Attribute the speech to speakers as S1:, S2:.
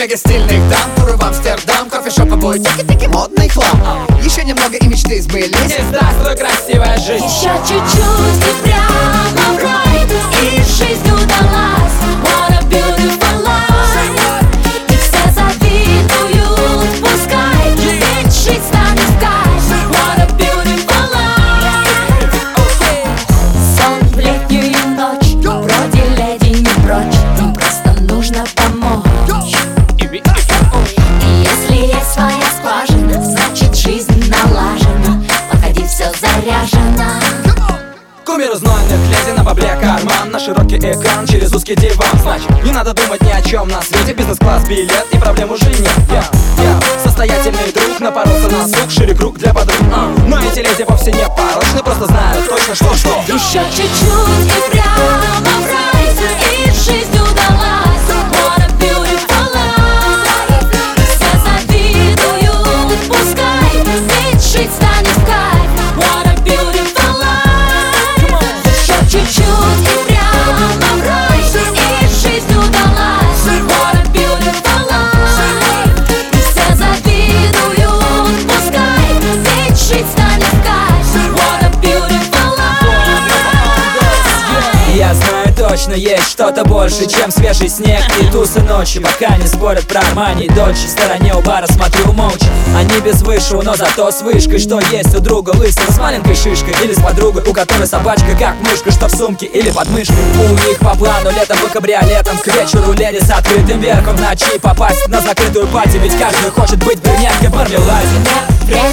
S1: Телеги стильных дам, туры в Амстердам, кофешоп, обои, тики-тики, модный хлам. Еще немного и мечты сбылись.
S2: И здравствуй, красивая жизнь.
S3: Еще чуть-чуть и прямо в рай, и жизнь удалась. What a beautiful life. И все завидуют, пускай, ведь жить станет в кайф. What a beautiful life. Сон в летнюю ночь, вроде леди не прочь, им просто нужно помочь. И если есть своя скважина, значит жизнь налажена. Подходи, все заряжено.
S2: Кумир знойных леди на бабле карман, на широкий экран через узкий диван. Значит, не надо думать ни о чем на свете. Бизнес-класс, билет и проблем уже нет. Я состоятельный друг, напоролся на сук, шире круг для подруг. Но эти леди вовсе не порочны, просто знают точно что.
S3: Еще чуть-чуть и прямо в рай, и жизнь удалась. What a beautiful life. Все завидуют, пускай, ведь жить станет в кайф. What a beautiful life. Еще чуть-чуть и прямо в рай, и жизнь удалась. What a beautiful life. Все завидуют, пускай, ведь жить станет в кайф. What a beautiful life.
S2: Я знаю точно, есть что-то больше, чем свежий снег и тусы ночи. Пока не спорят про Армани и Дольче, в стороне у бара смотрю молча. Они без высшего, но зато с вышкой. Что есть у друга лысого с маленькой шишкой, или с подругой, у которой собачка как мышка, что в сумке или под мышкой. У них по плану летом по кабриолетам, к вечеру леди с открытым верхом, в ночи попасть на закрытую пати, ведь каждый хочет быть брюнеткой в мармеладе.
S3: Время